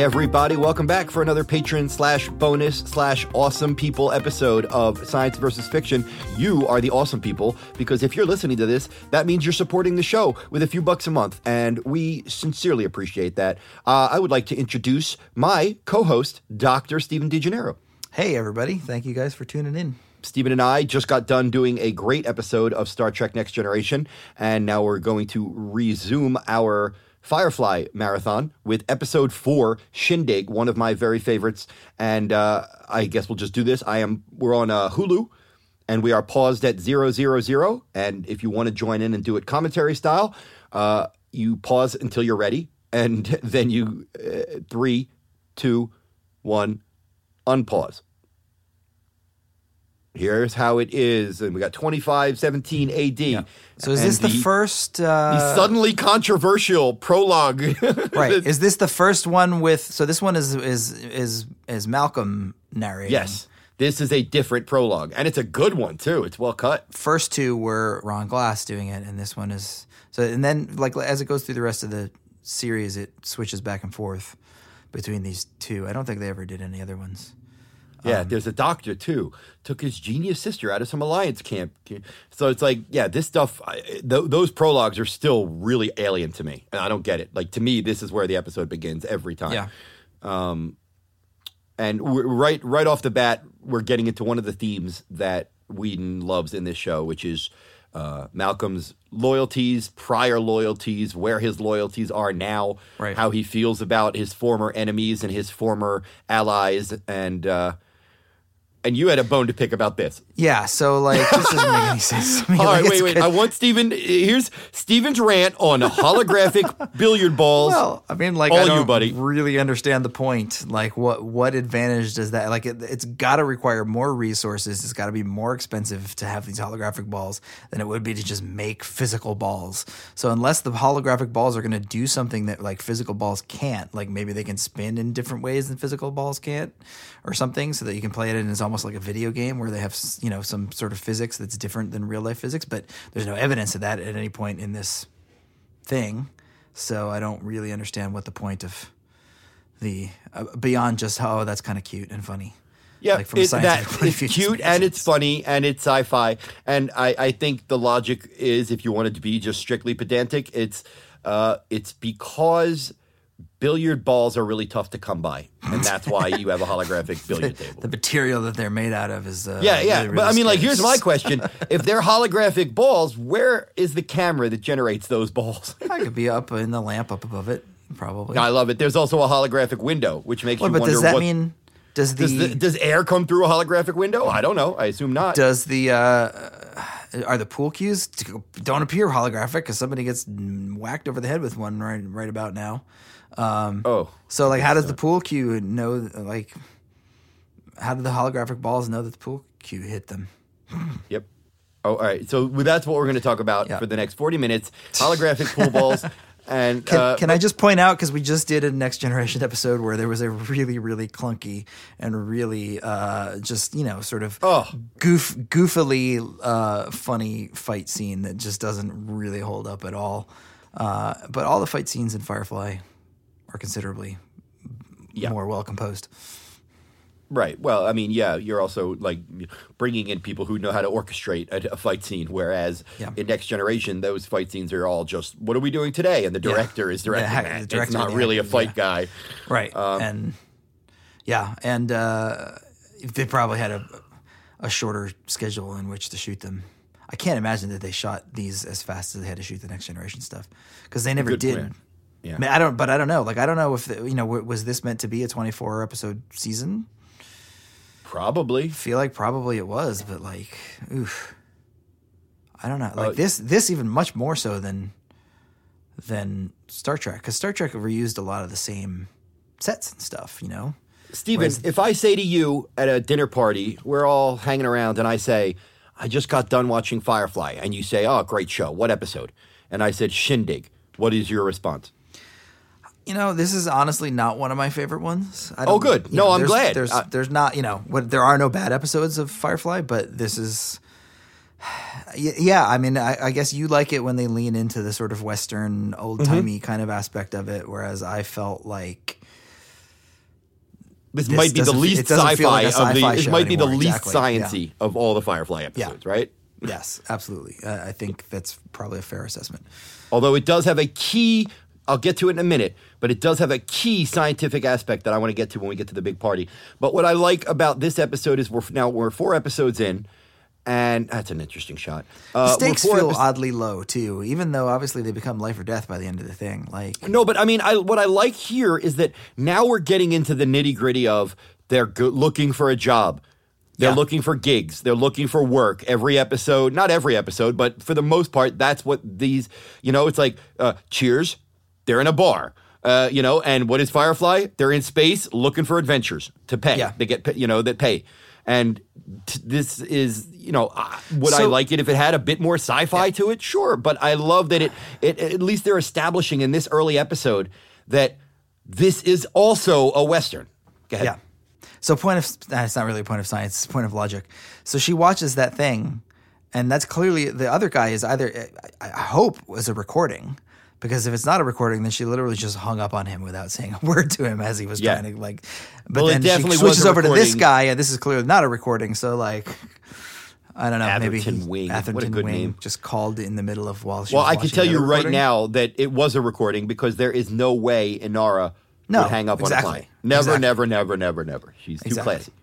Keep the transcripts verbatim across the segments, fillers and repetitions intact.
Hey everybody, welcome back for another patron slash bonus slash awesome people episode of Science versus Fiction. You are the awesome people, because if you're listening to this, that means you're supporting the show with a few bucks a month, and we sincerely appreciate that. Uh, I would like to introduce my co-host, Doctor Stephen DeGennaro. Hey everybody, thank you guys for tuning in. Stephen and I just got done doing a great episode of Star Trek Next Generation, and now we're going to resume our Firefly marathon with episode four, Shindig, one of my very favorites. And uh, I guess we'll just do this. I am. We're on uh, Hulu, and we are paused at zero zero zero. And if you want to join in and do it commentary style, uh, you pause until you're ready, and then you uh, three, two, one, unpause. Here's how it is, and we got twenty-five seventeen A D. Yeah. So is this the, the first... Uh, the suddenly controversial prologue. Right. Is this the first one with... So this one is is is, is Malcolm narrating. Yes. This is a different prologue, and it's a good one, too. It's well cut. First two were Ron Glass doing it, and this one is... So and then, like, as it goes through the rest of the series, it switches back and forth between these two. I don't think they ever did any other ones. Yeah, Um, there's a doctor, too. Took his genius sister out of some Alliance camp. So it's like, yeah, this stuff, I, th- those prologues are still really alien to me. And I don't get it. Like, to me, this is where the episode begins every time. Yeah. Um, and we're, right right off the bat, we're getting into one of the themes that Whedon loves in this show, which is uh, Malcolm's loyalties, prior loyalties, where his loyalties are now, right. How he feels about his former enemies and his former allies, and... Uh, And you had a bone to pick about this. Yeah, so, like, this doesn't make any sense to me. All like, right, wait, wait. Good. I want Steven. Here's Steven's rant on holographic billiard balls. Well, I mean, like, All I don't you, buddy. really understand the point. Like, what what advantage does that? Like, it, it's got to require more resources. It's got to be more expensive to have these holographic balls than it would be to just make physical balls. So, unless the holographic balls are going to do something that like physical balls can't, like maybe they can spin in different ways than physical balls can't, or something, so that you can play it and it's almost like a video game where they have, you know, some sort of physics that's different than real life physics. But there's no evidence of that at any point in this thing. So I don't really understand what the point of the uh, beyond just how oh, that's kind of cute and funny. Yeah, like from a it, that scientific point of it's view, it cute makes and sense. it's funny and it's sci-fi. And I, I think the logic is, if you wanted to be just strictly pedantic, it's uh, it's because billiard balls are really tough to come by, and that's why you have a holographic billiard table. The material that they're made out of is uh, yeah, yeah. really, really but I mean, like, scarce. here's my question: if they're holographic balls, where is the camera that generates those balls? I could be up in the lamp up above it, probably. I love it. There's also a holographic window, which makes well, you but wonder does that what mean does the, does, the, does air come through a holographic window? I don't know. I assume not. does the uh, are the pool cues don't appear holographic because somebody gets whacked over the head with one right right about now. Um, oh, so like, how does the pool cue know? Like, how do the holographic balls know that the pool cue hit them? Yep. Oh, all right. So that's what we're going to talk about yeah. for the next forty minutes: holographic pool balls. And can, uh, can I just point out, because we just did a Next Generation episode where there was a really, really clunky and really uh, just, you know, sort of oh. goof, goofily uh, funny fight scene that just doesn't really hold up at all. Uh, but all the fight scenes in Firefly are considerably yeah. more well composed. Right. Well, I mean, yeah, you're also like bringing in people who know how to orchestrate a, a fight scene, whereas yeah. in Next Generation, those fight scenes are all just, what are we doing today? And the director yeah. is directing hack, that. director, it's not really a fight yeah. guy. Right. Um, and yeah, and uh, they probably had a, a shorter schedule in which to shoot them. I can't imagine that they shot these as fast as they had to shoot the Next Generation stuff, because they never Good did. plan. Yeah. I, mean, I don't, but I don't know. Like, I don't know if the, you know, was this meant to be a twenty-four episode season? Probably. I feel like probably it was, but like, oof, I don't know. Like uh, this, this even much more so than than Star Trek, because Star Trek reused a lot of the same sets and stuff. You know, Steven, Whereas, if I say to you at a dinner party, we're all hanging around, and I say, I just got done watching Firefly, and you say, oh, great show. What episode? And I said, Shindig. What is your response? You know, this is honestly not one of my favorite ones. I Oh, good. No, know, I'm there's, glad. There's, uh, there's not, you know, what, there are no bad episodes of Firefly, but this is, yeah. I mean, I, I guess you like it when they lean into the sort of Western, old timey mm-hmm. kind of aspect of it, whereas I felt like this, This might be the doesn't fe- least it doesn't feel sci-fi like a of the. sci-fi It show might be the anymore, least exactly, science-y yeah. of all the Firefly episodes, right? Yes, absolutely. Uh, I think that's probably a fair assessment. Although it does have a key, I'll get to it in a minute, but it does have a key scientific aspect that I want to get to when we get to the big party. But what I like about this episode is we're now we're four episodes in, and that's an interesting shot. Uh, The stakes we're four feel epi- oddly low too, even though obviously they become life or death by the end of the thing. Like, No, but I mean, I, what I like here is that now we're getting into the nitty gritty of they're go- looking for a job. They're Yeah. looking for gigs. They're looking for work. Every episode, not every episode, but for the most part, that's what these, you know, it's like, uh, Cheers, they're in a bar. Uh, you know, and what is Firefly? They're in space looking for adventures to pay. Yeah. They get, pa- you know, that pay. And t- this is, you know, uh, would I So- like it if it had a bit more sci-fi to it? Sure. But I love that it, it, at least they're establishing in this early episode that this is also a Western. Go ahead. yeah. So point of nah, it's not really a point of science, it's a point of logic. So she watches that thing, and that's clearly the other guy is either I, I hope was a recording, because if it's not a recording, then she literally just hung up on him without saying a word to him as he was Yeah. trying to like. But Well, it then definitely she was switches a over to this recording. guy, and this is clearly not a recording. So like, I don't know, maybe Atherton he- Wing. What a Atherton good Wing name. just called in the middle of while she. Well, was I can watching tell the you other right recording. now that it was a recording because there is no way Inara No, would hang up exactly. on a client. Never, Exactly. never, never, never, never. She's too Exactly. classy.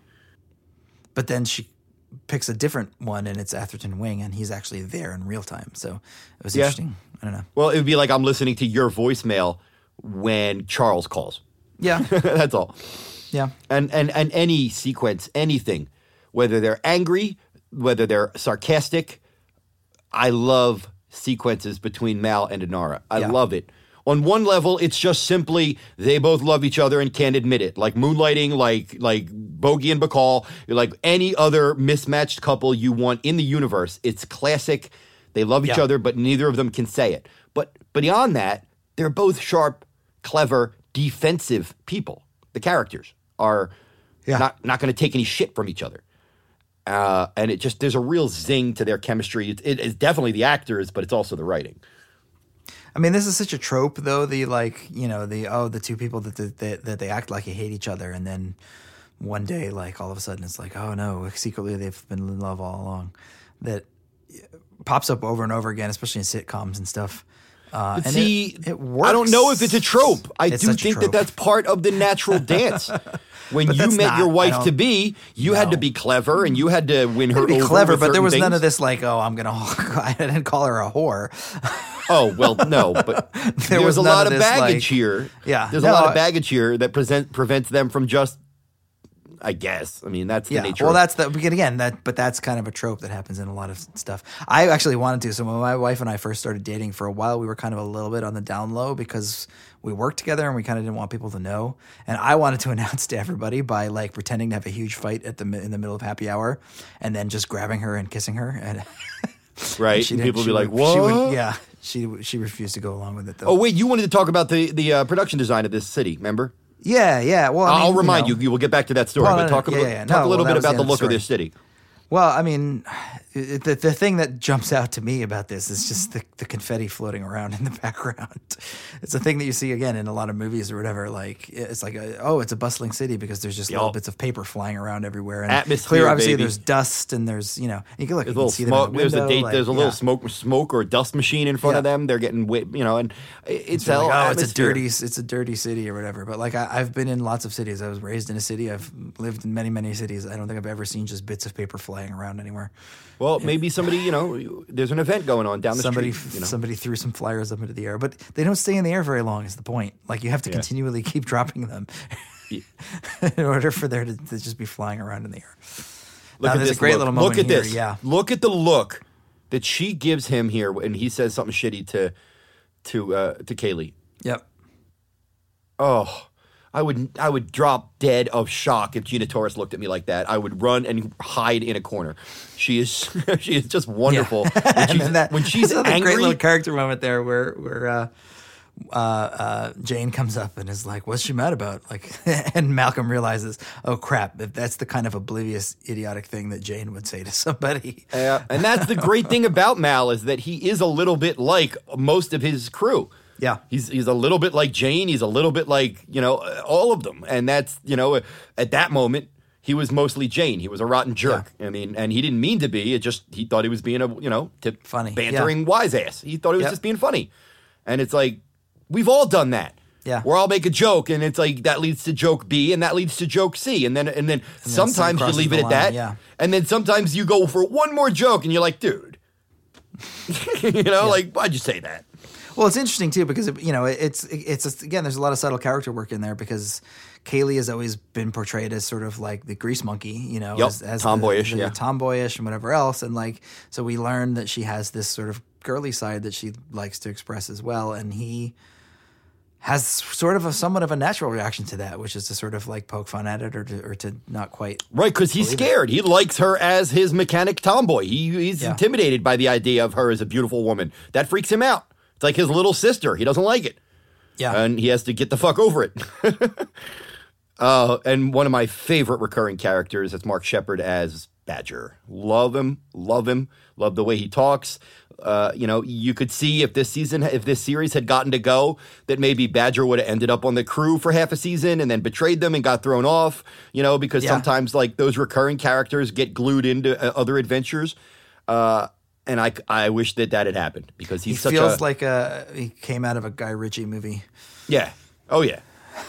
But then she picks a different one, and it's Atherton Wing, and he's actually there in real time. So it was Yeah. interesting. I don't know. Well, it would be like I'm listening to your voicemail when Charles calls. Yeah, That's all. yeah. And, and and any sequence, anything, whether they're angry, whether they're sarcastic, I love sequences between Mal and Inara. I Yeah. love it. On one level, it's just simply they both love each other and can't admit it. Like Moonlighting, like like Bogey and Bacall, like any other mismatched couple you want in the universe. It's classic. They love each Yeah. other, but neither of them can say it. But but beyond that, they're both sharp, clever, defensive people. The characters are Yeah. not not going to take any shit from each other. Uh, and it just there's a real zing to their chemistry. It, it, it's definitely the actors, but it's also the writing. I mean, this is such a trope, though. The like, you know, the oh, the two people that that, that, that they act like they hate each other, and then one day, like all of a sudden, it's like, oh no, secretly they've been in love all along. That pops up over and over again, especially in sitcoms and stuff. Uh, But and see, it, it works. I don't know if it's a trope. I It's do such a think that trope. that's part of the natural dance. When But you that's met not- your I wife don't- to be, you had No. to be clever and you had to win her It'd be over. clever, with but there certain was none things. of this like, oh, I'm gonna. I didn't call her a whore. Oh well, no, but There there's was a none lot of of this, baggage like- here. Yeah. there's No, a lot I- of baggage here that present prevents them from just. I guess. I mean, that's the Yeah, nature. well, of that's the again, again that, but that's kind of a trope that happens in a lot of stuff. I actually wanted to. So when my wife and I first started dating, for a while, we were kind of a little bit on the down low because we worked together and we kind of didn't want people to know. And I wanted to announce to everybody by like pretending to have a huge fight at the mi- in the middle of happy hour, and then just grabbing her and kissing her. And right. she And didn't- people she be like, would- she would- "What?" yeah, she she refused to go along with it though. Oh wait, you wanted to talk about the the uh, production design of this city, remember? yeah, yeah. Well, I I'll mean, remind you, know. you. We'll get back to that story, Well, but no, no, talk a yeah, little, yeah, talk no, a little well, bit that was about the the end look of of the this city. Well, I mean, it, the the thing that jumps out to me about this is just the, the confetti floating around in the background. It's a thing that you see again in a lot of movies or whatever. Like it's like a, oh, it's a bustling city because there's just little Yup. bits of paper flying around everywhere. And Atmosphere, clear, obviously, baby. there's dust and there's you know you can look There's you a can little see smoke. them in the There's a window, date. like, there's a little yeah. smoke, smoke or dust machine in front of Yeah. them. They're getting, wi- you know, and it's You're all like, oh, it's a atmosphere. dirty, it's a dirty city or whatever. But like, I, I've been in lots of cities. I was raised in a city. I've lived in many, many cities. I don't think I've ever seen just bits of paper flying around anywhere. Well, maybe somebody, you know, there's an event going on down the somebody, street. You know? somebody threw some flyers up into the air, but they don't stay in the air very long. Is the point? Like you have to Yeah. continually keep dropping them Yeah. in order for there to, to just be flying around in the air. Look Now, at there's this a great look. little Look moment at here, this. yeah. Look at the look that she gives him here when he says something shitty to to uh, to Kaylee. Yep. Oh, I would I would drop dead of shock if Gina Torres looked at me like that. I would run and hide in a corner. She is she is just wonderful. When and she's, then that, when she's there's another angry, great little character moment there where where uh, uh, uh, Jane comes up and is like, "What's she mad about?" Like, and Malcolm realizes, "Oh crap! If that's the kind of oblivious, idiotic thing that Jane would say to somebody." Uh, and that's the great thing about Mal is that he is a little bit like most of his crew. Yeah. He's he's a little bit like Jane. He's a little bit like, you know, all of them. And that's, you know, at that moment, he was mostly Jane. He was a rotten jerk. Yeah. I mean, and he didn't mean to be. It just, he thought he was being a, you know, tip, funny, bantering yeah. wise ass. He thought he was yep. just being funny. And it's like, we've all done that. Yeah. Where I'll make a joke and it's like that leads to joke B and that leads to joke C. And then and then, and then sometimes you leave it at line, that. Yeah. And then sometimes you go for one more joke and you're like, dude. you know, yeah. like, why'd you say that? Well, it's interesting too because you know it's it's again there's a lot of subtle character work in there because Kaylee has always been portrayed as sort of like the grease monkey, you know, yep. as, as tomboyish, the, the yeah, tomboyish and whatever else, and like so we learn that she has this sort of girly side that she likes to express as well, and he has sort of a somewhat of a natural reaction to that, which is to sort of like poke fun at it or to, or to not quite right because he's scared. It. He likes her as his mechanic tomboy. He he's yeah. intimidated by the idea of her as a beautiful woman. That freaks him out. It's like his little sister. He doesn't like it. Yeah. And he has to get the fuck over it. uh, and one of my favorite recurring characters is Mark Shepard as Badger. Love him. Love him. Love the way he talks. Uh, you know, you could see if this season, if this series had gotten to go, that maybe Badger would have ended up on the crew for half a season and then betrayed them and got thrown off, you know, because yeah. sometimes like those recurring characters get glued into uh, other adventures. Uh, And I, I wish that that had happened because he's he such feels a, like a, he came out of a Guy Ritchie movie. Yeah. Oh, yeah.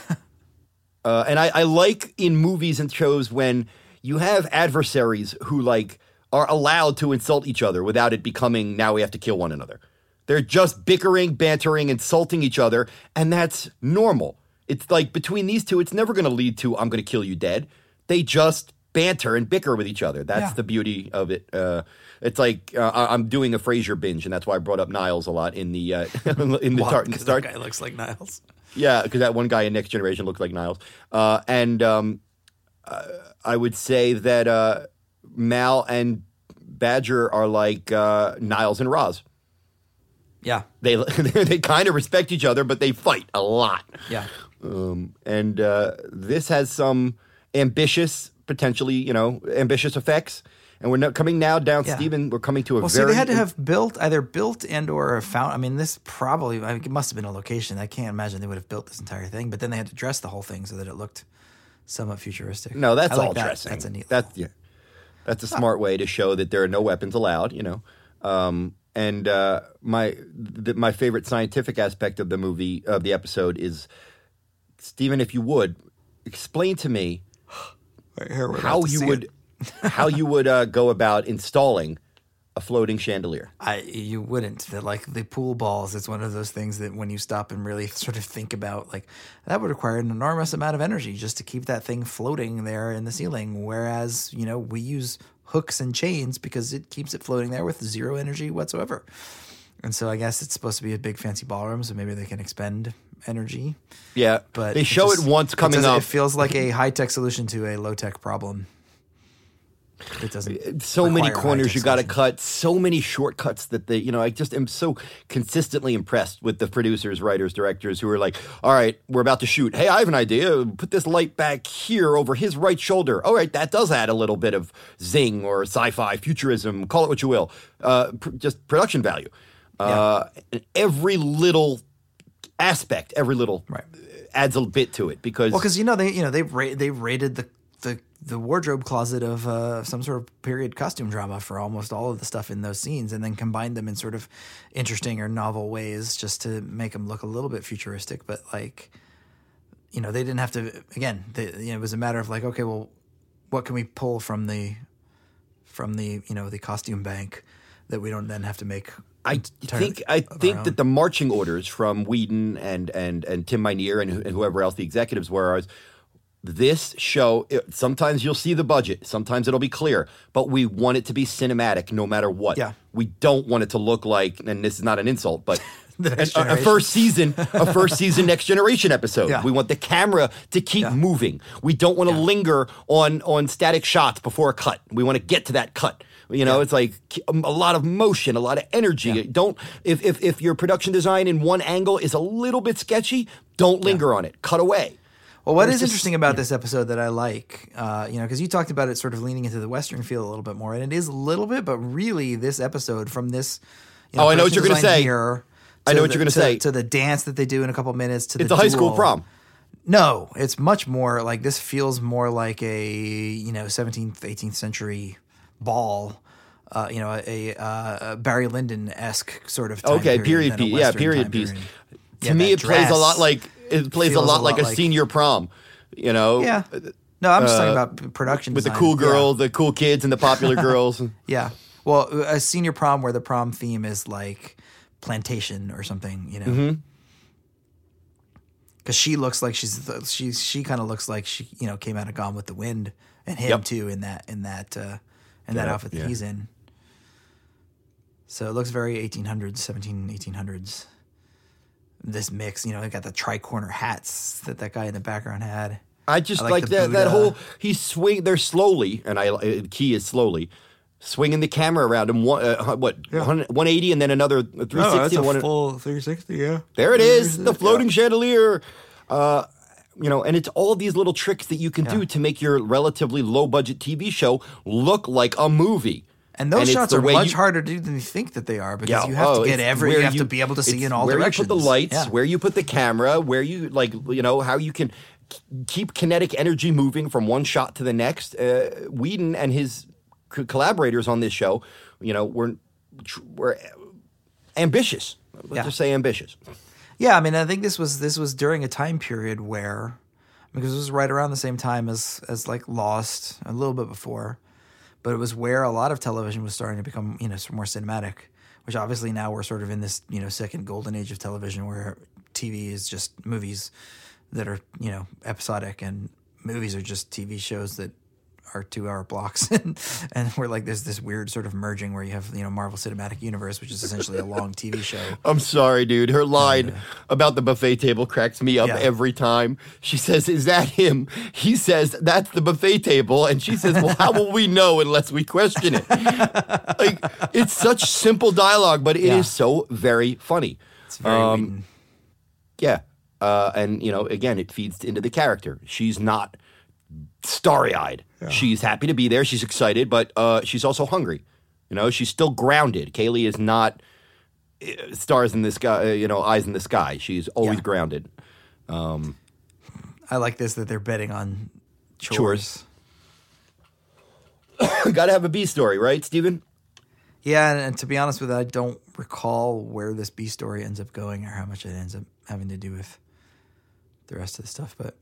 uh, and I, I like in movies and shows when you have adversaries who like are allowed to insult each other without it becoming now we have to kill one another. They're just bickering, bantering, insulting each other, and that's normal. It's like between these two, it's never going to lead to I'm going to kill you dead. They just banter and bicker with each other. That's yeah. the beauty of it. Uh, it's like uh, I'm doing a Frasier binge, and that's why I brought up Niles a lot in the uh, in the wow, tar- start. That guy looks like Niles. Yeah, because that one guy in Next Generation looked like Niles. Uh, and um, uh, I would say that uh, Mal and Badger are like uh, Niles and Roz. Yeah, they they kind of respect each other, but they fight a lot. Yeah, um, and uh, this has some ambitious, potentially, you know, ambitious effects. And we're not coming now down, yeah. Stephen. We're coming to a well, very. See, they had to have built either built and or found. I mean, this probably I mean, it must have been a location. I can't imagine they would have built this entire thing. But then they had to dress the whole thing so that it looked somewhat futuristic. No, that's like all that. dressing. That's a neat. That's yeah. That's a smart way to show that there are no weapons allowed. You know, um, and uh, my the, my favorite scientific aspect of the movie of the episode is, Stephen, if you would explain to me right here, how you would. how you would uh, go about installing a floating chandelier. I you wouldn't. That like the pool balls, it's one of those things that when you stop and really sort of think about, like that would require an enormous amount of energy just to keep that thing floating there in the ceiling. Whereas, you know, we use hooks and chains because it keeps it floating there with zero energy whatsoever. And so I guess it's supposed to be a big fancy ballroom, so maybe they can expend energy. Yeah, but they show it, just, it once coming it up. It feels like a high-tech solution to a low-tech problem. It doesn't. So many corners you got to cut. So many shortcuts that they, you know, I just am so consistently impressed with the producers, writers, directors who are like, all right, we're about to shoot. Hey, I have an idea. Put this light back here over his right shoulder. All right, that does add a little bit of zing or sci-fi futurism. Call it what you will. Uh, pr- just production value. Uh, yeah. Every little aspect, every little right. adds a bit to it because well, because you know they, you know they ra- they rated the the. the wardrobe closet of uh, some sort of period costume drama for almost all of the stuff in those scenes and then combined them in sort of interesting or novel ways just to make them look a little bit futuristic. But like, you know, they didn't have to, again, they, you know, it was a matter of like, okay, well, what can we pull from the, from the, you know, the costume bank that we don't then have to make. I think I think that the marching orders from Whedon and, and, and Tim Minear and, and whoever else the executives were is, this show, it, sometimes you'll see the budget, sometimes it'll be clear, but we want it to be cinematic no matter what. Yeah. We don't want it to look like, and this is not an insult, but a, a first season, a first season Next Generation episode. Yeah. We want the camera to keep yeah. moving. We don't want to yeah. linger on on static shots before a cut. We want to get to that cut. You know, yeah. it's like a lot of motion, a lot of energy. Yeah. Don't if, if if your production design in one angle is a little bit sketchy, don't linger yeah. on it. Cut away. Well, what is interesting about this episode that I like, uh, you know, because you talked about it sort of leaning into the Western feel a little bit more, and it is a little bit, but really this episode from this, you know, oh, I know what you're going to say. Here I know what the, you're going to to, say. to the dance that they do in a couple minutes. To It's the a high school duel. prom. No, it's much more like this. Feels more like a you know seventeenth, eighteenth century ball. Uh, you know, a, a, a Barry Lyndon esque sort of time Okay, period period than a piece. Yeah, Western period time piece. period. To Yeah, me, that it plays a dress lot like it plays a feels lot like a like- senior prom. You know, Yeah. No, I'm just talking Uh, about production with the design. cool Yeah. girl, the cool kids, and the popular girls. Yeah. Well, a senior prom where the prom theme is like plantation or something, you know. Mm-hmm. Because she looks like she's she she kind of looks like she you know came out of Gone with the Wind, and him Yep. too in that in that uh, in that Yeah, outfit that yeah. he's in. So it looks very eighteen hundreds, seventeen, eighteen hundreds. This mix, you know, they got the tri-corner hats that that guy in the background had. I just I like, like the that that Buddha. whole he swing. They're slowly, and I uh, key is slowly swinging the camera around him. One, uh, what one eighty, and then another three sixty. and one, full three sixty, yeah. there it is, the floating chandelier. Uh, you know, and it's all these little tricks that you can do Yeah. to make your relatively low budget T V show look like a movie. And those it's shots the are way much you- harder to do than you think that they are because Yeah, you have oh, to get it's every. where You have to be able to see it's in all where directions. you put the lights, Yeah. where you put the camera, where you like, you know, how you can k- keep kinetic energy moving from one shot to the next. Uh, Whedon and his c- collaborators on this show, you know, were tr- were ambitious. Let's Yeah. just say ambitious. Yeah, I mean, I think this was this was during a time period where, because it was right around the same time as as like Lost, a little bit before, but it was where a lot of television was starting to become you know more cinematic. Which obviously now we're sort of in this you know second golden age of television where T V is just movies that are you know episodic and movies are just T V shows that are two hour blocks and and we're like there's this weird sort of merging where you have you know Marvel Cinematic Universe, which is essentially a long T V show. I'm sorry, dude. Her line about the buffet table cracks me up Yeah. every time. She says, "Is that him?" He says, "That's the buffet table." And she says, "Well, how will we know unless we question it?" Like, it's such simple dialogue, but it is Yeah. so very funny. It's very Um, Whedon. Yeah. Uh, and, you know, again, it feeds into the character. She's not starry-eyed. She's happy to be there. She's excited, but uh, she's also hungry. You know, she's still grounded. Kaylee is not uh, stars in the sky, uh, you know, eyes in the sky. She's always Yeah. grounded. I like this that they're betting on chores. Chores. Got to have a B story, right, Steven? Yeah, and, and to be honest with you, I don't recall where this B story ends up going or how much it ends up having to do with the rest of the stuff, but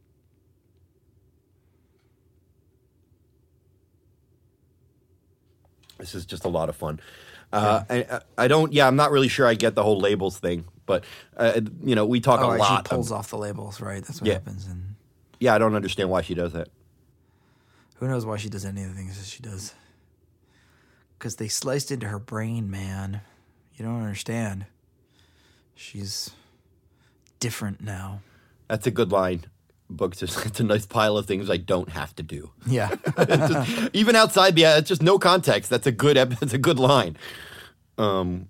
This is just a lot of fun. Uh, I, I don't, yeah, I'm not really sure I get the whole labels thing, but, uh, you know, we talk oh, a right, lot. she pulls of- off the labels, right? That's what Yeah. happens, and yeah, I don't understand why she does that. who knows why she does any of the things that she does? Because they sliced into her brain, man. You don't understand. She's different now. That's a good line. Books, it's it's a nice pile of things I don't have to do. Yeah. It's just- even outside, yeah, it's just no context. That's a good. ep- That's a good line. Um,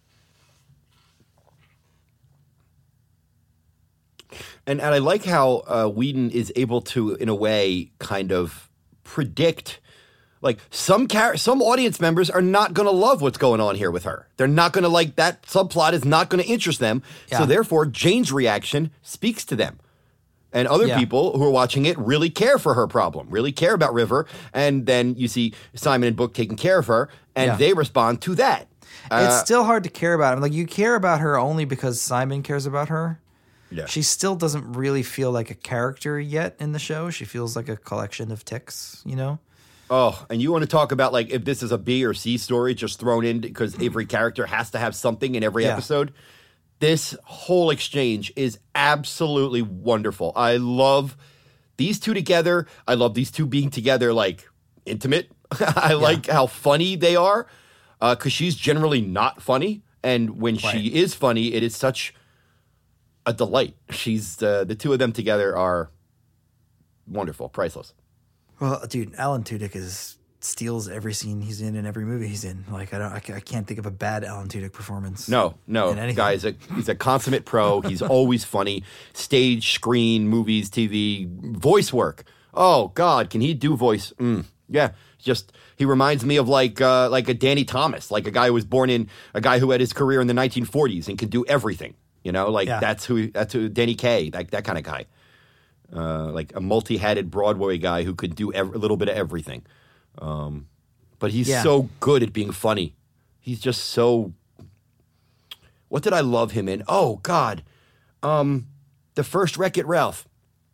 and and I like how uh, Whedon is able to, in a way, kind of predict. Like some char- some audience members are not going to love what's going on here with her. They're not going to like that subplot. Is not going to interest them. So Yeah. therefore, Jane's reaction speaks to them. And other Yeah. people who are watching it really care for her problem, really care about River. And then you see Simon and Book taking care of her, and Yeah. they respond to that. It's Uh, still hard to care about him. Like you care about her only because Simon cares about her. Yeah. She still doesn't really feel like a character yet in the show. She feels like a collection of ticks, you know? Oh, and you want to talk about like if this is a B or C story just thrown in because every character has to have something in every Yeah. episode? This whole exchange is absolutely wonderful. I love these two together. I love these two being together like intimate. I like how funny they are because she's generally not funny. And when Right. she is funny, it is such a delight. She's uh, the two of them together are wonderful, priceless. Well, dude, Alan Tudyk is steals every scene he's in and every movie he's in. Like I don't, I, ca- I can't think of a bad Alan Tudyk performance. No, no, In anything. guys, a, he's a consummate pro. He's always funny. Stage, screen, movies, T V, voice work. Oh God, can he do voice? Mm, yeah, Just he reminds me of like uh, like a Danny Thomas, like a guy who was born in a guy who had his career in the nineteen forties and could do everything. You know, like Yeah. that's who that's who Danny Kaye, like that kind of guy, uh, like a multi-hatted Broadway guy who could do ev- a little bit of everything. Um, but he's Yeah. so good at being funny. He's just so. What did I love him in? Oh God, um, the first Wreck-It Ralph,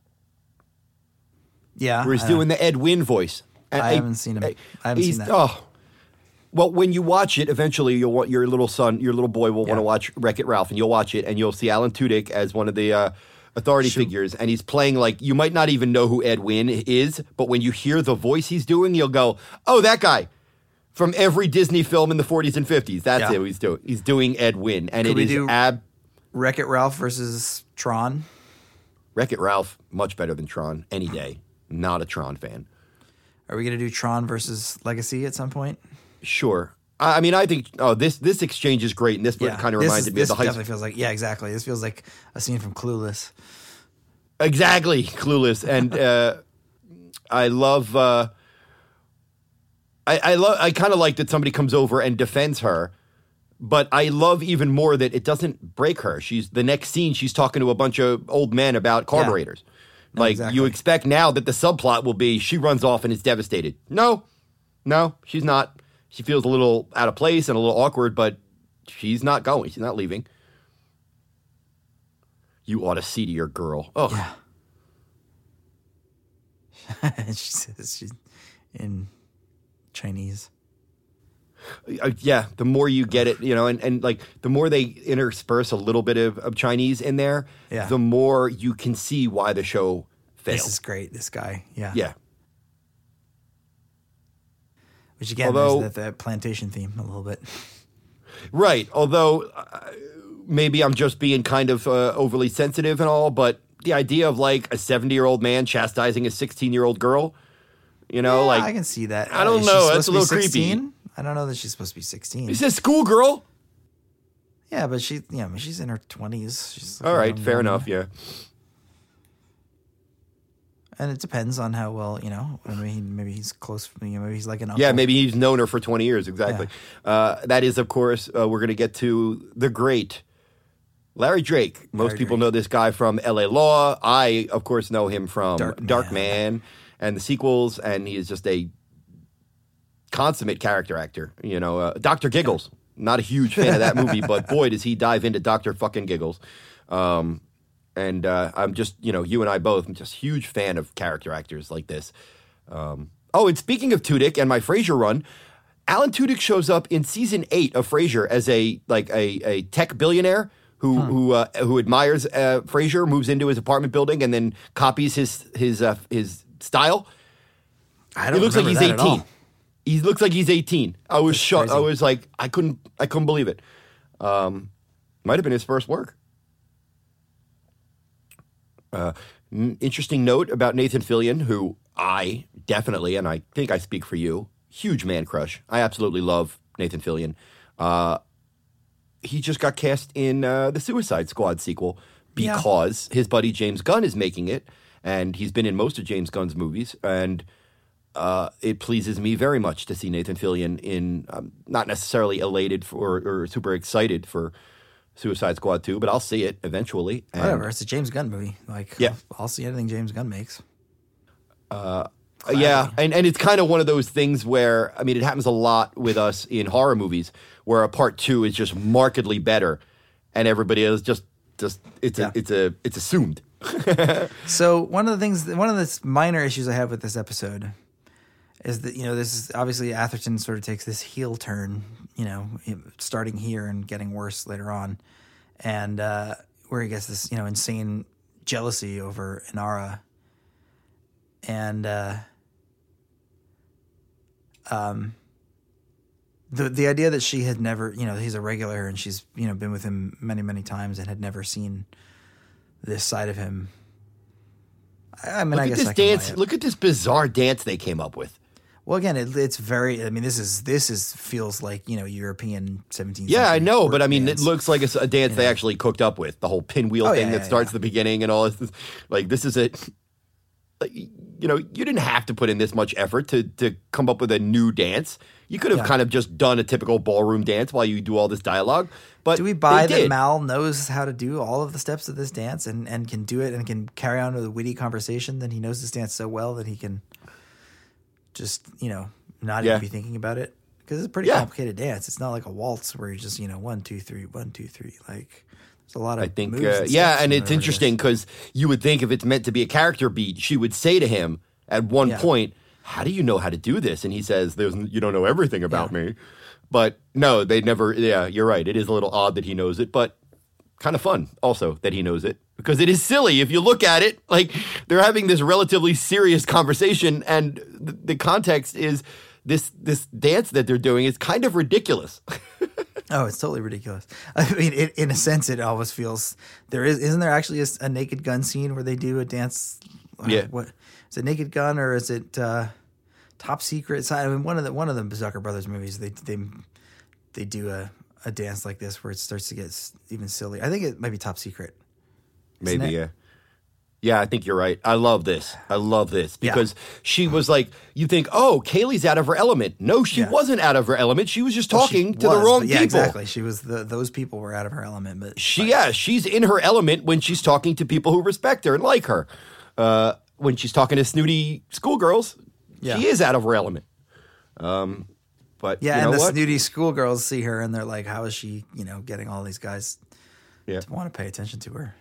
Yeah, where he's I doing the Ed Wynn voice. And I haven't seen him. I- I haven't he's- seen that. Oh, well, when you watch it, eventually you'll want your little son, your little boy will want Yeah. to watch Wreck-It Ralph, and you'll watch it, and you'll see Alan Tudyk as one of the uh, authority figures, and he's playing like you might not even know who Ed Wynn is, but when you hear the voice he's doing, you'll go, "Oh, that guy." From every Disney film in the forties and fifties. That's Yeah. it. He's doing. He's doing Ed Wynn, and Could it we is do- ab. Wreck-It Ralph versus Tron. Wreck-It Ralph, much better than Tron any day. Not a Tron fan. Are we going to do Tron versus Legacy at some point? Sure. I I mean, I think oh, this this exchange is great, and this kind of This reminded is- me of this the high definitely feels like, yeah, exactly. This feels like a scene from Clueless. Exactly, Clueless, and uh, I love. Uh, I, I love. I kind of like that somebody comes over and defends her, but I love even more that it doesn't break her. She's the next scene. She's talking to a bunch of old men about carburetors. No, Like exactly. you expect now that the subplot will be she runs off and is devastated. No, no, she's not. She feels a little out of place and a little awkward, but she's not going. She's not leaving. You ought to see to your girl. Oh, Yeah. she says she's in Chinese. Uh, yeah, the more you get it, you know, and, and like the more they intersperse a little bit of, of Chinese in there, Yeah. the more you can see why the show failed. This is great. This guy. Yeah. yeah. Which again, Although- there's that, that plantation theme a little bit. Right. Although uh, maybe I'm just being kind of uh, overly sensitive and all, but the idea of like a seventy year old man chastising a sixteen year old girl, you know, Yeah, like I can see that. I don't Is she know, supposed that's to a be little creepy. sixteen? I don't know that she's supposed to be sixteen. he says schoolgirl. Yeah, but she, yeah, I mean, she's in her twenties. She's All right, young fair woman. enough. Yeah. And it depends on how well, you know. I mean, maybe he's close. You know, maybe he's like an uncle. Yeah, maybe he's known her for twenty years. Exactly. Uh, that is, of course, uh, we're going to get to the great Larry Drake. Most Larry people Drake. know this guy from L A Law. I, of course, know him from Dark Dark, Man. Man and the sequels, and he is just a consummate character actor. You know, uh, Doctor Giggles. Not a huge fan of that movie, but boy, does he dive into Doctor fucking Giggles. Um, and uh, I'm just, you know, you and I both, I'm just huge fan of character actors like this. Um, oh, and speaking of Tudyk and my Frasier run, Alan Tudyk shows up in season eight of Frasier as a like a, a tech billionaire who who uh, who admires uh, Frasier, moves into his apartment building, and then copies his his uh, his style. I He don't looks like remember he's that at all. eighteen. He looks like he's eighteen. I was That's shocked. I crazy. was like, I couldn't, I couldn't believe it. Um, might have been his first work. Uh, n- interesting note about Nathan Fillion, who I definitely, and I think I speak for you, huge man crush. I absolutely love Nathan Fillion. Uh, he just got cast in uh, the Suicide Squad sequel Yeah. because his buddy James Gunn is making it, and he's been in most of James Gunn's movies, and uh, it pleases me very much to see Nathan Fillion in. I'm not necessarily elated for or super excited for Suicide Squad two, but I'll see it eventually. And, Whatever. It's a James Gunn movie. Like, Yeah. I'll, I'll see anything James Gunn makes. Uh, yeah, and, and it's kind of one of those things where, I mean, it happens a lot with us in horror movies where a part two is just markedly better, and everybody is just just it's Yeah. a, it's a it's assumed. So one of the things, one of the minor issues I have with this episode is that, you know, this is obviously Atherton sort of takes this heel turn, you know, starting here and getting worse later on, and uh, where he gets this, you know, insane jealousy over Inara, and uh, um, the the idea that she had never, you know, he's a regular and she's, you know, been with him many many times and had never seen this side of him. I, I mean, Look I at guess this I can buy dance. it. Look at this bizarre dance they came up with. Well, again, it, it's very. I mean, this is this is feels like, you know, European seventeenth. Yeah, I century know, court but I mean, dance. it looks like it's a dance they actually cooked up with. The whole pinwheel Oh, thing yeah, that yeah, starts yeah. at the beginning and all this. Like, this is it. Like, you know, you didn't have to put in this much effort to to come up with a new dance. You could have Yeah. kind of just done a typical ballroom dance while you do all this dialogue. But Do we buy they that did. Mal knows how to do all of the steps of this dance and, and can do it and can carry on with a witty conversation? That he knows this dance so well that he can just, you know, not Yeah. even be thinking about it? Because it's a pretty Yeah. complicated dance. It's not like a waltz where you're just, you know, one, two, three, one, two, three. Like, there's a lot of I think, moves uh, and yeah, steps and in it's whatever it interesting is. because you would think if it's meant to be a character beat, she would say to him at one Yeah. point, "How do you know how to do this?" And he says, "There's you don't know everything about Yeah. me." But no, they never. Yeah, you're right. It is a little odd that he knows it, but kind of fun also that he knows it because it is silly if you look at it. Like they're having this relatively serious conversation, and the, the context is this this dance that they're doing is kind of ridiculous. Oh, it's totally ridiculous. I mean, it, in a sense, it almost feels there is. Isn't there actually a, a Naked Gun scene where they do a dance? uh, Yeah. What is it? Naked Gun or is it uh, Top Secret? I mean, one of the one of the Zucker Brothers movies. They they they do a, a dance like this where it starts to get s- even silly. I think it might be Top Secret. Isn't Maybe, it? yeah. Yeah, I think you're right. I love this. I love this Yeah. because she was like, you think, oh, Kaylee's out of her element. No, she Yeah. wasn't out of her element. She was just Well, she talking to the was, wrong but yeah, people. exactly. She was the those people were out of her element, but She, yeah, she's in her element when she's talking to people who respect her and like her. Uh, when she's talking to snooty schoolgirls, Yeah. she is out of her element. Um, but yeah, you know and the what? snooty schoolgirls see her and they're like, "How is she, you know, getting all these guys Yeah. to want to pay attention to her?"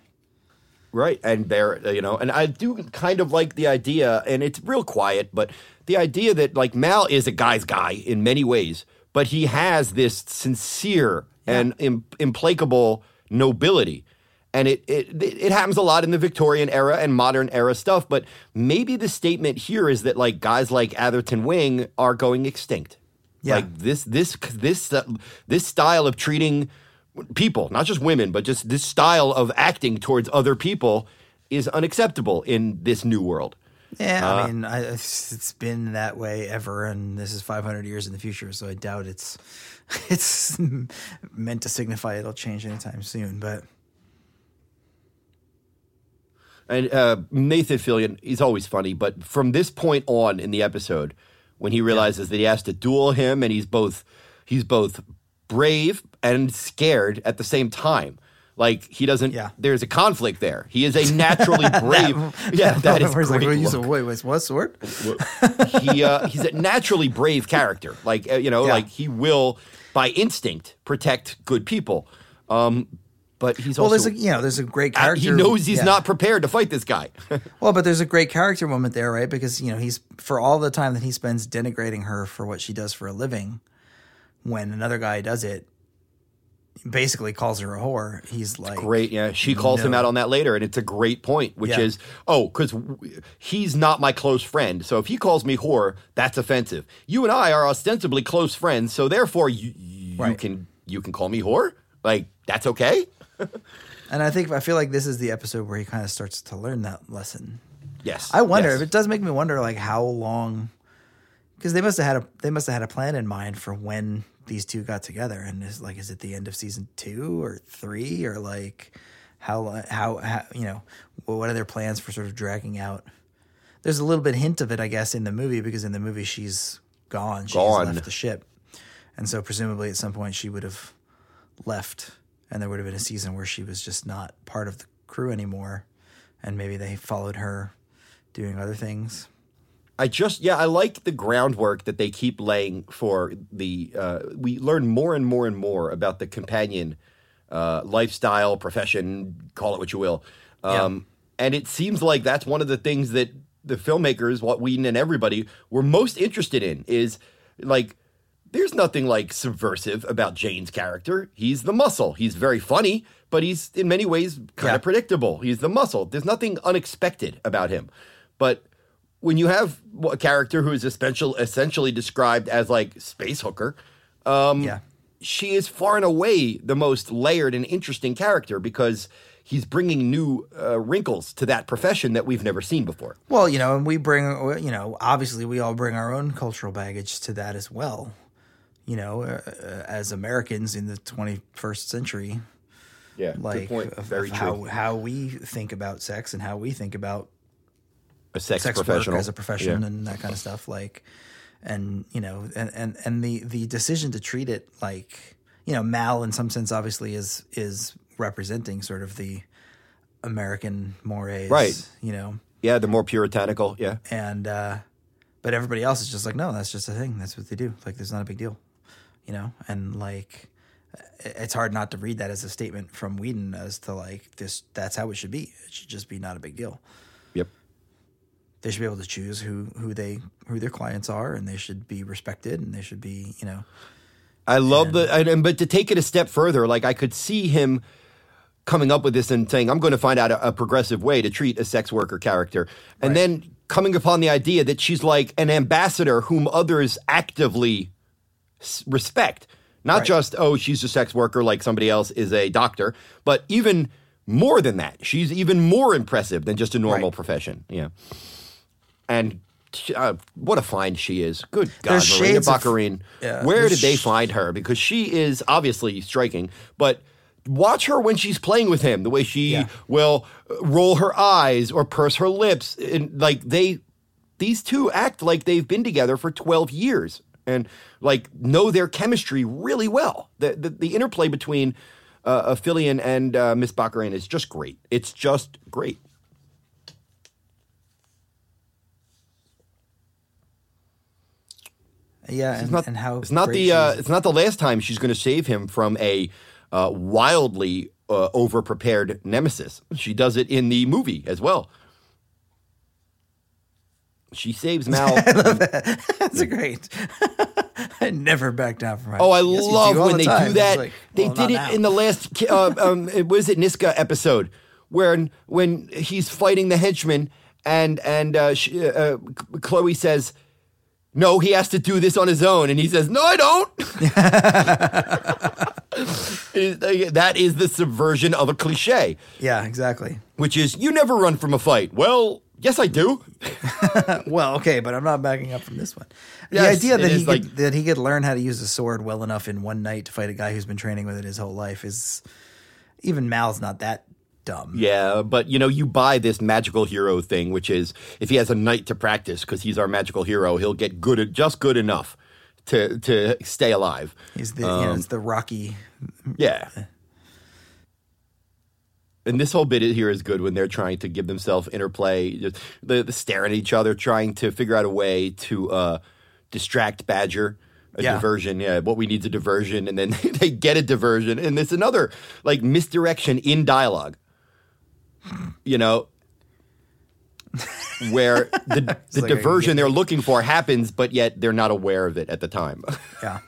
Right. And they're, uh, you know, and I do kind of like the idea, and it's real quiet, but the idea that, like, Mal is a guy's guy in many ways, but he has this sincere and im- implacable nobility. And it, it it happens a lot in the Victorian era and modern era stuff, but maybe the statement here is that, like, guys like Atherton Wing are going extinct. Yeah. Like this this this uh, this style of treating people, not just women, but just this style of acting towards other people is unacceptable in this new world. Yeah, Uh, I mean, I, it's it's been that way ever, and this is five hundred years in the future, so I doubt it's it's meant to signify it'll change anytime soon. But And uh, Nathan Fillion, he's always funny, but from this point on in the episode, when he realizes that he has to duel him, and he's both he's both brave and scared at the same time. Like he doesn't. Yeah. There's a conflict there. He is a naturally brave. yeah, that is where he's like, great. "Well, use a- look. wait, wait, what sword?" he uh, he's a naturally brave character. Like uh, you know, Yeah. like he will by instinct protect good people. Um, but he's Well, also there's a you know, there's a great uh, character. he knows he's yeah. not prepared to fight this guy. Well, but there's a great character moment there, right? Because you know, he's for all the time that he spends denigrating her for what she does for a living, when another guy does it, basically calls her a whore. He's like, Great, yeah. She calls him No. out on that later, and it's a great point, which Yeah. is, oh, because he's not my close friend. So if he calls me whore, that's offensive. You and I are ostensibly close friends, so therefore you, you Right. can you can call me whore. Like that's okay. And I think I feel like this is the episode where he kind of starts to learn that lesson. Yes, I wonder yes. if it does make me wonder, like how long, because they must have had a they must have had a plan in mind for when these two got together, and is like, is it the end of season two or three, or like how how, how you know what are their plans for sort of dragging out? There's a little bit hint of it, I guess, in the movie, because in the movie she's gone, she's Gone. left the ship, and so presumably at some point she would have left, and there would have been a season where she was just not part of the crew anymore, and maybe they followed her doing other things. I just, yeah, I like the groundwork that they keep laying for the, uh, we learn more and more and more about the companion uh, lifestyle, profession, call it what you will. Um, And it seems like that's one of the things that the filmmakers, what Whedon and everybody, were most interested in is like, there's nothing like subversive about Jane's character. He's the muscle. He's very funny, but he's in many ways kind Yeah. of predictable. He's the muscle. There's nothing unexpected about him. But when you have a character who is essential, essentially described as like space hooker, um, Yeah. she is far and away the most layered and interesting character because he's bringing new uh, wrinkles to that profession that we've never seen before. Well, you know, and we bring, you know, obviously we all bring our own cultural baggage to that as well. You know, uh, uh, as Americans in the twenty-first century, Yeah, like good point. of, Very of true. how how we think about sex and how we think about a sex, sex professional work as a profession Yeah. and that kind of stuff. Like, and you know, and, and, and the, the decision to treat it like, you know, Mal in some sense obviously is, is representing sort of the American mores, Right. you know? Yeah, the more puritanical, yeah. And, uh, but everybody else is just like, no, that's just a thing. That's what they do. Like, there's not a big deal, you know? And like, it's hard not to read that as a statement from Whedon as to like this, that's how it should be. It should just be not a big deal. Yep. They should be able to choose who, who they, who their clients are, and they should be respected, and they should be, you know. I love and, the, and, but to take it a step further, like I could see him coming up with this and saying, I'm going to find out a, a progressive way to treat a sex worker character. And Right. then coming upon the idea that she's like an ambassador whom others actively s- respect. Not Right. just, oh, she's a sex worker like somebody else is a doctor, but even more than that. She's even more impressive than just a normal Right. profession. Yeah. And uh, what a find she is. Good God, There's Marina shades of- Baccarin. yeah, Where there's did they sh- find her? Because she is obviously striking, but watch her when she's playing with him, the way she Yeah. will roll her eyes or purse her lips. And like they, these two act like they've been together for twelve years and like know their chemistry really well. The the, the interplay between uh, Fillion and uh, Miss Baccarin is just great. It's just great. Yeah, and, It's not, and how it's not great the she uh, is. it's not the last time she's going to save him from a uh, wildly uh, over prepared nemesis. She does it in the movie as well. She saves Mal. That's great. I never back down from my. Oh, I Yes, you love do all when the they time. do It's that. like, they well, did not it now. in the last, ki- uh, um, it was it Niska episode, where when he's fighting the henchman, and and uh, she, uh, Chloe says, "No, he has to do this on his own," and he says, "No, I don't." It- that is the subversion of a cliche, Yeah, exactly. which is you never run from a fight. Well, yes, I do. Well, okay, but I'm not backing up from this one. The Yes, idea it that he is could, like- that he could learn how to use a sword well enough in one night to fight a guy who's been training with it his whole life is even Mal's not that dumb. Yeah, but you know, you buy this magical hero thing, which is if he has a night to practice because he's our magical hero, he'll get good at just good enough to to stay alive. He's the you know, it's the Rocky. Yeah. And this whole bit here is good when they're trying to give themselves interplay, just the, the staring at each other, trying to figure out a way to uh, distract Badger. A Yeah. diversion, yeah. What we need is a diversion, and then they get a diversion, and it's another like misdirection in dialogue. You know, where the the like a- diversion they're looking for happens, but yet they're not aware of it at the time. Yeah.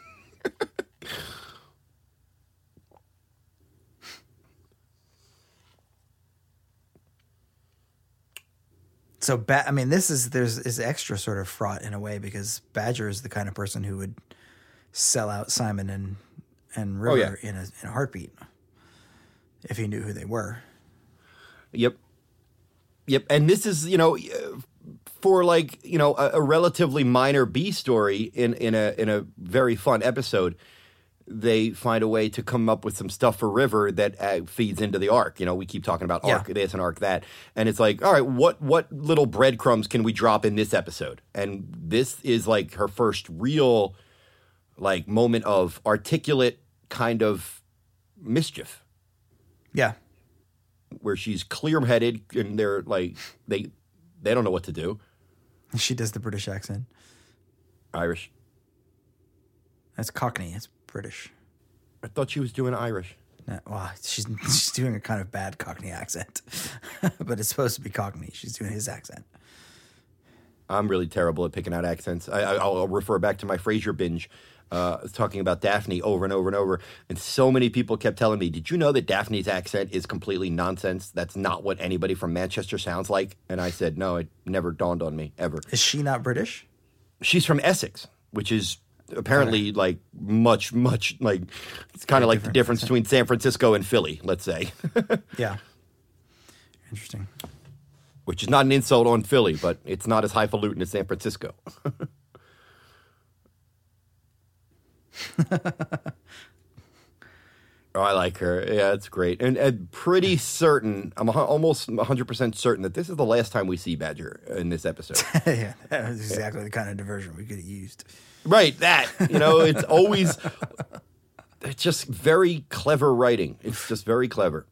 So, ba- I mean, this is there's is extra sort of fraught in a way because Badger is the kind of person who would sell out Simon and and River Oh, yeah. in a in a heartbeat if he knew who they were. Yep. Yep. And this is, you know, uh, for like, you know, a, a relatively minor B story in, in a in a very fun episode, they find a way to come up with some stuff for River that uh, feeds into the arc. You know, we keep talking about arc Yeah. this and arc that. And it's like, all right, what what little breadcrumbs can we drop in this episode? And this is like her first real like moment of articulate kind of mischief, Yeah. where she's clear-headed and they're like they they don't know what to do. She does the British accent. Irish. That's Cockney. It's British. I thought she was doing Irish. No, well, she's she's doing a kind of bad Cockney accent, but it's supposed to be Cockney. She's doing his accent. I'm really terrible at picking out accents. I, I, I'll refer back to my Frasier binge, uh, talking about Daphne over and over and over. And so many people kept telling me, "Did you know that Daphne's accent is completely nonsense? That's not what anybody from Manchester sounds like." And I said, "No, it never dawned on me ever." Is she not British? She's from Essex, which is apparently like much, much like it's kind of like the different. difference between San Francisco and Philly, let's say. Yeah. Interesting. Which is not an insult on Philly, but it's not as highfalutin as San Francisco. Oh, I like her. Yeah, it's great. And, and pretty certain, I'm almost one hundred percent certain that this is the last time we see Badger in this episode. Yeah, that was exactly yeah. the kind of diversion we could have used. Right, that. You know, it's always, it's just very clever writing. It's just very clever.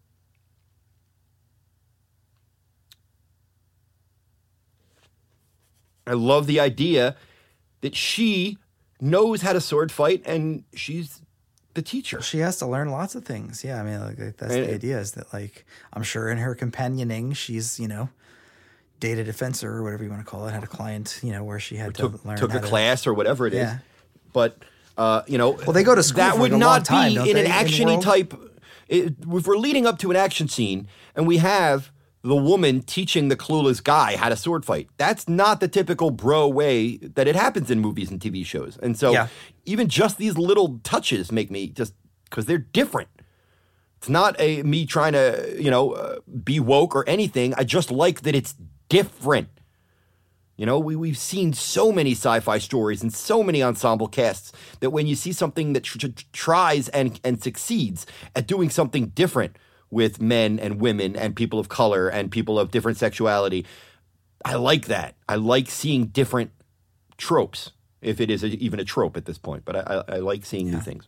I love the idea that she knows how to sword fight and she's the teacher. She has to learn lots of things. Yeah, I mean, like, that's and, the idea is that, like, I'm sure in her companioning, she's, you know, dated a fencer or whatever you want to call it, had a client, you know, where she had took, to learn took how a to, class or whatever it yeah. is. But, uh, you know, well, they go to school that for would like a not long time, be don't in they, an in action-y type. It, if we're leading up to an action scene and we have the woman teaching the clueless guy how to sword fight, that's not the typical bro way that it happens in movies and T V shows. And so yeah. even just these little touches make me just, because they're different. It's not a me trying to, you know, uh, be woke or anything. I just like that it's different. You know, we, we've seen so many sci-fi stories and so many ensemble casts that when you see something that tr- tr- tries and, and succeeds at doing something different with men and women and people of color and people of different sexuality, I like that. I like seeing different tropes, if it is a, even a trope at this point. But I, I, I like seeing yeah. new things.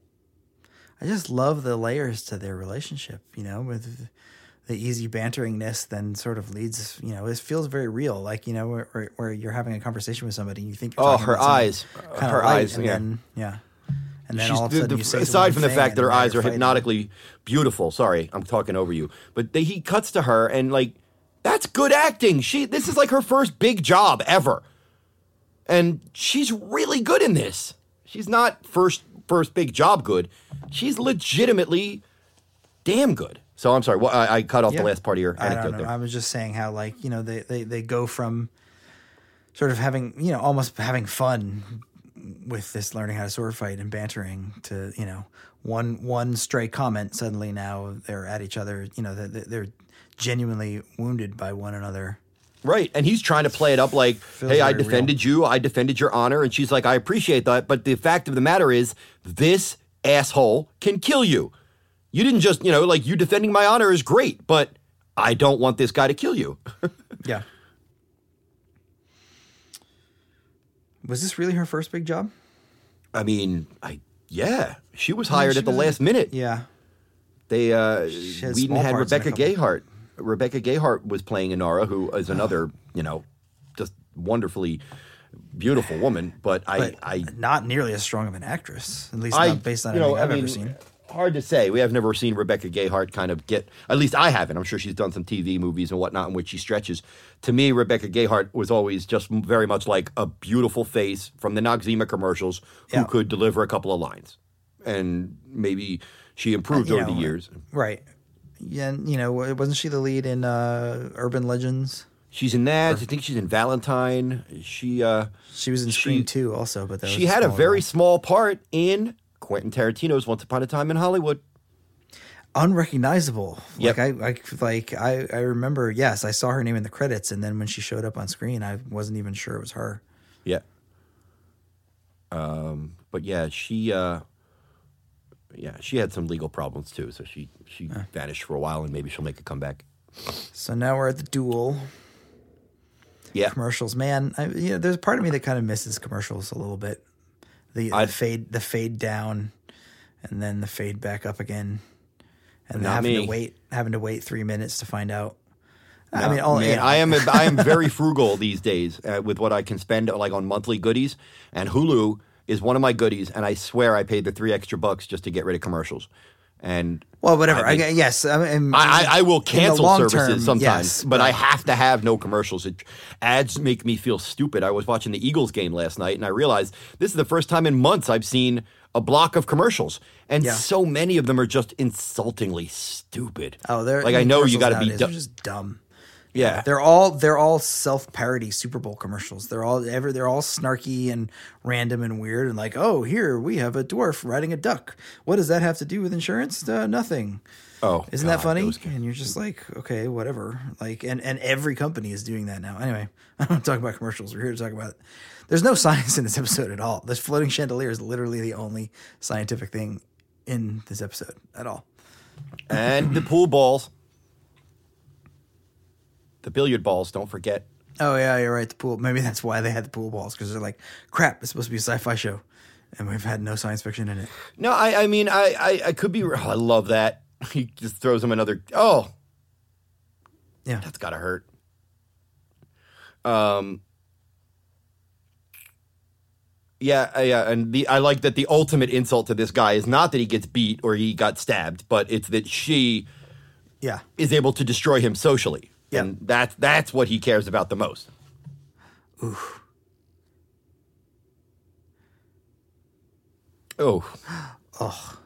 I just love the layers to their relationship, you know, with the easy banteringness then sort of leads, you know, it feels very real. Like, you know, where, where you're having a conversation with somebody and you think you're oh, talking her about eyes, kind her of light, eyes, and yeah. Then, yeah. And then She's, all of a sudden the, you say aside from the thing fact that her eyes are fighting. hypnotically beautiful. Sorry, I'm talking over you. But they, he cuts to her and like, that's good acting. She, this is like her first big job ever. And she's really good in this. She's not first first big job good. She's legitimately damn good. So I'm sorry. Well, I, I cut off yeah. the last part of your I anecdote don't know. there. I was just saying how, like, you know, they, they, they go from sort of having, you know, almost having fun with this learning how to sword fight and bantering to, you know, one one stray comment, suddenly now they're at each other, you know, they're, they're genuinely wounded by one another. Right. And he's trying to play it up like, Feels hey, I very defended real. you. I defended your honor. And she's like, I appreciate that. But the fact of the matter is, this asshole can kill you. You didn't just, you know, like, you defending my honor is great, but I don't want this guy to kill you. Yeah. Was this really her first big job? I mean, I yeah. She was hired she at the was- last minute. Yeah. They, uh, had Whedon small had parts in a Rebecca couple. Gayheart. Rebecca Gayheart was playing Inara, who is another, you know, just wonderfully beautiful woman. But I, But I, not nearly as strong of an actress, at least I, not based on you know, anything I've I mean, ever seen. hard to say. We have never seen Rebecca Gayheart kind of get, at least I haven't. I'm sure she's done some T V movies and whatnot in which she stretches. To me, Rebecca Gayheart was always just very much like a beautiful face from the Noxzema commercials who Yeah. could deliver a couple of lines. And maybe she improved You over know, the years. Right. Yeah, and, you know, wasn't she the lead in uh, Urban Legends? She's in that. I think she's in Valentine. She uh, She was in She- Scream two also, but that she was had a smaller very role. small part in Quentin Tarantino's Once Upon a Time in Hollywood. unrecognizable. Yep. Like I, I like I, I remember. Yes, I saw her name in the credits, and then when she showed up on screen, I wasn't even sure it was her. Yeah. Um, but yeah, she uh, yeah, she had some legal problems too, so she she vanished for a while, and maybe she'll make a comeback. So now we're at the duel. Yeah. Commercials, man. I, you know, there's a part of me that kind of misses commercials a little bit. The, the I'd- fade, the fade down, and then the fade back up again, and Not having me. to wait, having to wait three minutes to find out. I No, mean, all, man, you know, I am a, I am very frugal these days uh, with what I can spend like on monthly goodies, and Hulu is one of my goodies, and I swear I paid the three extra bucks just to get rid of commercials. And Well, whatever. I, I, mean, yes, I, mean, I, I, I will in the cancel long services term, sometimes, yes, but I have to have no commercials. It, ads make me feel stupid. I was watching the Eagles game last night, and I realized this is the first time in months I've seen a block of commercials, and Yeah. so many of them are just insultingly stupid. Oh, they're like I know you got to be. nowadays Du- are just dumb. yeah, They're all they're all self-parody Super Bowl commercials. They're all ever they're all snarky and random and weird and like, oh, here we have a dwarf riding a duck. What does that have to do with insurance? Uh, nothing. Oh, Isn't God, that funny? those- And you're just like, okay, whatever. Like, and, and every company is doing that now. Anyway, I don't want to talk about commercials. We're here to talk about it. There's no science in this episode at all. This floating chandelier is literally the only scientific thing in this episode at all. And the pool balls. The billiard balls, don't forget. Oh, yeah, you're right. The pool. Maybe that's why they had the pool balls, because they're like, crap, it's supposed to be a sci-fi show, and we've had no science fiction in it. No, I, I mean, I, I, I could be. Oh, I love that. He just throws him another. Oh, yeah, that's gotta hurt. Um. Yeah, yeah, and the I like that the ultimate insult to this guy is not that he gets beat or he got stabbed, but it's that she, yeah, is able to destroy him socially. Yeah. And that's that's what he cares about the most. Ooh. Oh. Oh.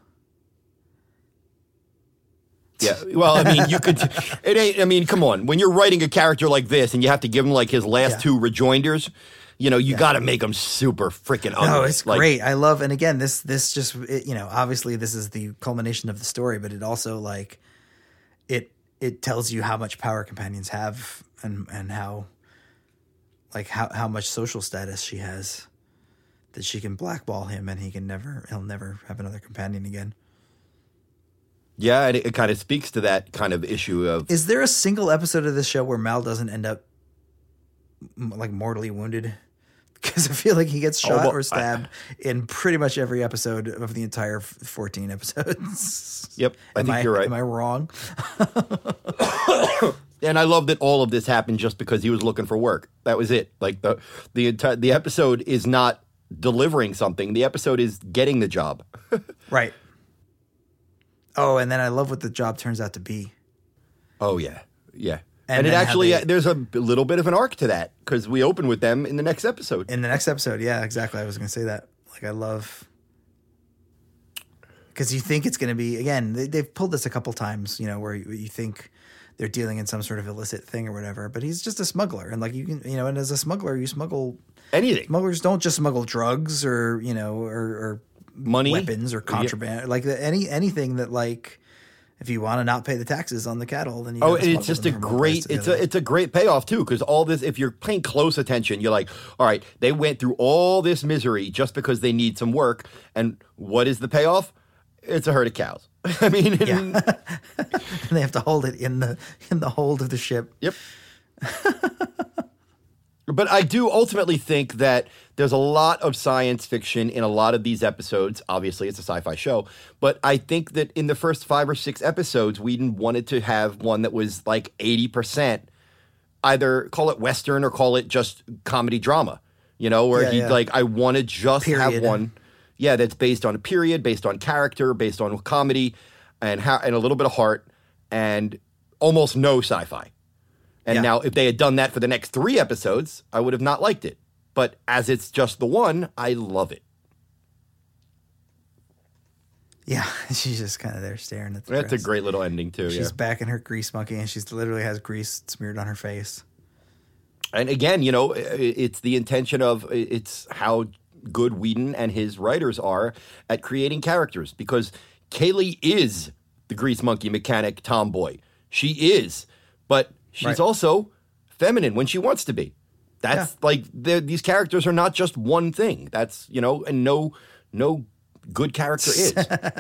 Yeah. Well, I mean, you could. It ain't. I mean, come on. When you're writing a character like this and you have to give him like his last Yeah. two rejoinders, you know, you Yeah. got to make him super freaking ugly. No, it's Like, great. I love, and again, this this just it, you know, obviously this is the culmination of the story, but it also like it it tells you how much power companions have and and how like how how much social status she has, that she can blackball him and he can never he'll never have another companion again. Yeah, and it, it kind of speaks to that kind of issue of. Is there a single episode of this show where Mal doesn't end up m- like mortally wounded? Because I feel like he gets shot well, or stabbed I, in pretty much every episode of the entire fourteen episodes. Yep, I am think I, you're right. Am I wrong? And I love that all of this happened just because he was looking for work. That was it. Like the the entire the episode is not delivering something. The episode is getting the job. Right. Oh, and then I love what the job turns out to be. Oh yeah, yeah. And And, it then actually, how they- there's a b- little bit of an arc to that because we open with them in the next episode. In the next episode, yeah, exactly. I was going to say that. Like, I love... Because you think it's going to be... Again, they, they've pulled this a couple times, you know, where you, you think they're dealing in some sort of illicit thing or whatever, but he's just a smuggler. And, like, you can... You know, and as a smuggler, you smuggle... Anything. Smugglers don't just smuggle drugs or, you know, or... or Money. weapons or contraband. Like, the, any anything that, like... If you want to not pay the taxes on the cattle, then you Oh, gotta and it's smuggle just a them from one place great, to the it's other. a, it's a great payoff too. Because all this, if you're paying close attention, you're like, all right, they went through all this misery just because they need some work. And what is the payoff? It's a herd of cows. I mean, Yeah. And they have to hold it in the in the hold of the ship. Yep. But I do ultimately think that there's a lot of science fiction in a lot of these episodes. Obviously, it's a sci-fi show. But I think that in the first five or six episodes, Whedon wanted to have one that was like eighty percent. Either call it Western or call it just comedy drama. You know, where Yeah, he'd yeah. like, I want to just have Period. one. Yeah, that's based on a period, based on character, based on comedy, and how, and a little bit of heart, and almost no sci-fi. And Yeah. now, if they had done that for the next three episodes, I would have not liked it. But as it's just the one, I love it. Yeah, she's just kind of there staring at the That's a dress. great little ending too. She's Yeah. back in her grease monkey, and she's literally has grease smeared on her face. And again, you know, i- it's the intention of it's how good Whedon and his writers are at creating characters, because Kaylee is the grease monkey mechanic tomboy. She is, but she's Right. also feminine when she wants to be. That's Yeah. like they're- these characters are not just one thing. That's, you know, and no no good character is.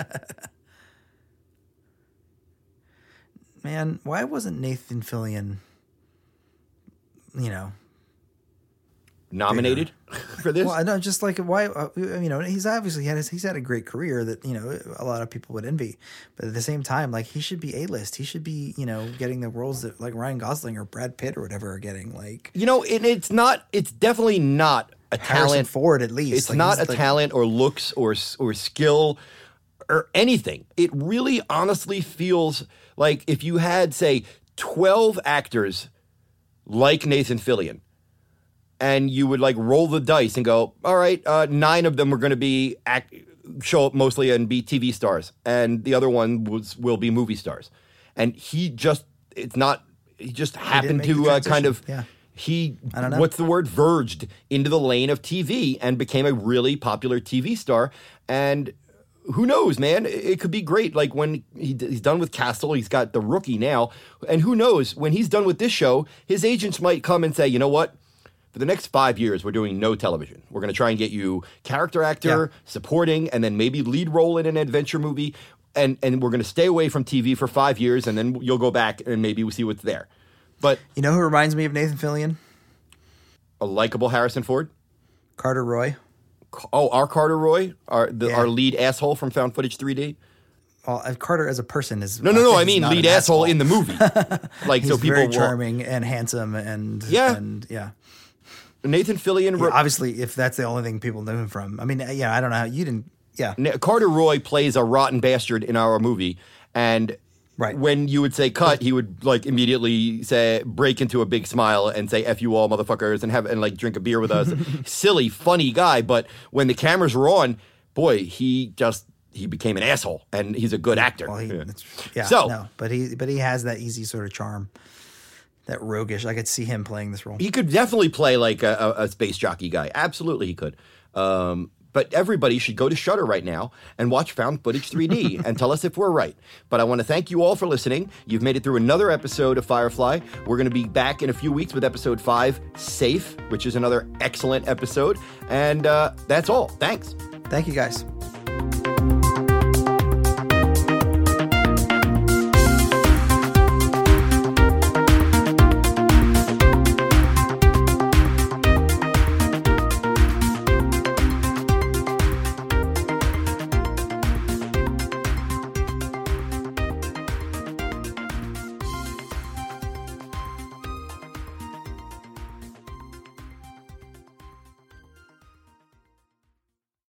Man, why wasn't Nathan Fillion, you know, Nominated for this. well, I know, just like why, uh, you know, he's obviously had his, he's had a great career that, you know, a lot of people would envy, but at the same time, like he should be A-list. He should be, you know, getting the roles that like Ryan Gosling or Brad Pitt or whatever are getting. Like You know, it, it's not. It's definitely not a Harrison talent. Ford, at least. It's Like, not he's a like- talent or looks or or skill or anything. It really, honestly feels like if you had, say, twelve actors like Nathan Fillion, and you would like roll the dice and go, all right, uh, nine of them are going to be act, show up mostly and be T V stars, and the other one was will be movie stars, and he just it's not he just happened make the to uh, kind transition. of Yeah. he I don't know. what's the word verged into the lane of T V and became a really popular T V star. And who knows, man? It it could be great. Like when he, he's done with Castle, he's got The Rookie now, and who knows when he's done with this show, his agents might come and say, you know what? for the next five years, we're doing no television. We're going to try and get you character actor, Yeah. supporting, and then maybe lead role in an adventure movie. And and we're going to stay away from T V for five years, and then you'll go back and maybe we'll see what's there. But You know who reminds me of Nathan Fillion? a likable Harrison Ford. Carter Roy. Oh, our Carter Roy, our the, Yeah. our lead asshole from Found Footage three D. Well, uh, Carter as a person is No, no, no. I he's mean not lead an asshole in the movie. Like He's so, people very will- charming and handsome and Yeah. and yeah. Nathan Fillion. Yeah, obviously, if that's the only thing people know him from, I mean, yeah, I don't know how you didn't. Yeah, Na- Carter Roy plays a rotten bastard in our movie, and Right. when you would say cut, he would like immediately say break into a big smile and say "f you all, motherfuckers," and have and like drink a beer with us. Silly, funny guy, but when the cameras were on, boy, he just he became an asshole, and he's a good actor. well, he, Yeah. it's, yeah, So- no, but he but he has that easy sort of charm, that roguish. I could see him playing this role. He could definitely play like a, a, a space jockey guy. Absolutely, he could. Um, but everybody should go to Shudder right now and watch Found Footage three D and tell us if we're right. But I want to thank you all for listening. You've made it through another episode of Firefly. We're going to be back in a few weeks with episode five, Safe, which is another excellent episode. And uh, that's all. Thanks. Thank you, guys.